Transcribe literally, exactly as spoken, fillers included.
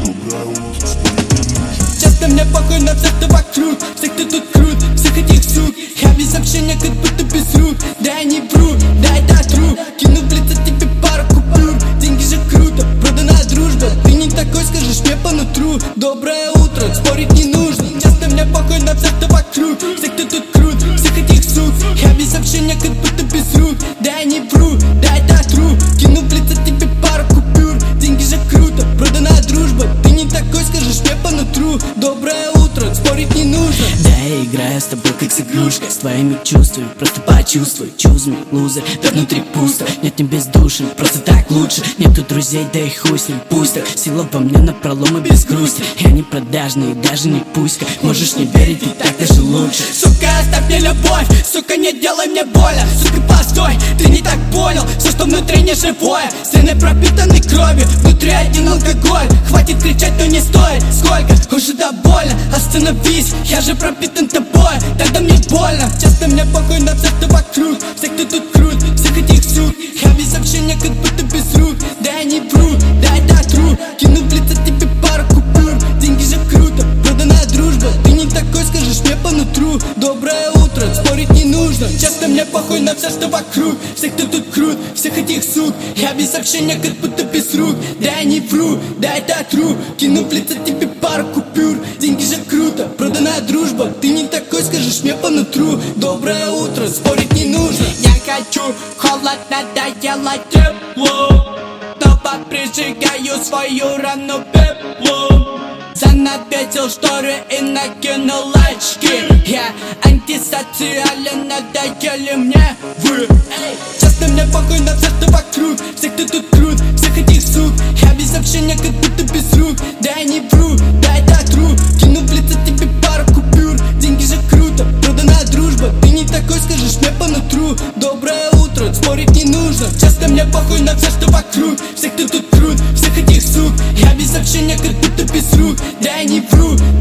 Часто мне похуй на всех, кто вокруг, всех, кто тут крут, всех этих сук. Я без общения, как будто без рук. Да я не вру, да это true. Кину в лицо тебе пару купюр. Деньги же круто, продана дружба. Ты не такой, скажешь мне по нутру. Доброе утро, спорить не нужно. Часто мне похуй на всех, кто вокруг, всех, кто тут крут, всех этих сук. Я без общения, как будто без рук. Да я не вру, да это true. Кину в лицо тебе пару купюр. Деньги же круто, продана дружба. Ты не такой, скажешь мне по нутру. Доброе утро, спорить не нужно. Да я играю с тобой как с игрушкой, с твоими чувствами, просто почувствуй. Choose me, лузер, да внутри пусто. Нет, не бездушен, просто так лучше. Нету друзей, да и хуй с ним, пусть так. Сила во мне напролом и без грусти. Я не продажный и даже не пуська. Можешь не верить, и так даже лучше. Сука, оставь мне любовь, сука, не делай мне больно. Сука, постой, ты не так понял. Все, что внутри не живое, стены пропитаны кровью, внутри один алкоголь. Хватит кричать, но не стоит. Сколько? Уже довольно, остановись, я же пропитан тобой. Тогда мне больно. Часто мне похуй на всех, кто вокруг, всех, кто тут крут, всех этих сук. Я без общения, как будто без рук. Да я не вру, да это true. Кину в лицо тебе пару купюр. Деньги же круто, продана дружба. Ты не такой, скажешь мне по нутру. Доброе утро, спорить не нужно. Часто мне похуй на все, что вокруг, всех, кто тут крут, всех этих сук. Я без общения, как будто без рук. Да я не вру, да это true. Кину в лицо тебе пару купюр. Деньги же круто, продана дружба. Ты не такой, скажешь мне по нутру. Доброе утро, спорить не нужно. Я хочу холодно, надоело тепло. Снова прижигаю свою рану пеплом. Занавесил шторы и накинул очки. Я антисоциален, надоели мне вы. Часто мне похуй на всех, кто вокруг, всех, кто тут крут, всех этих сук. Я без общения, как будто без рук. Да я не вру, да это true. Кину в лицо тебе пару купюр. Деньги же круто, продана дружба. Ты не такой, скажешь мне по нутру. Доброе утро, спорить не нужно. Часто мне похуй на всех, кто вокруг, всех, кто тут крут, всех этих сук. Я без общения, как будто без рук. Да я не вру,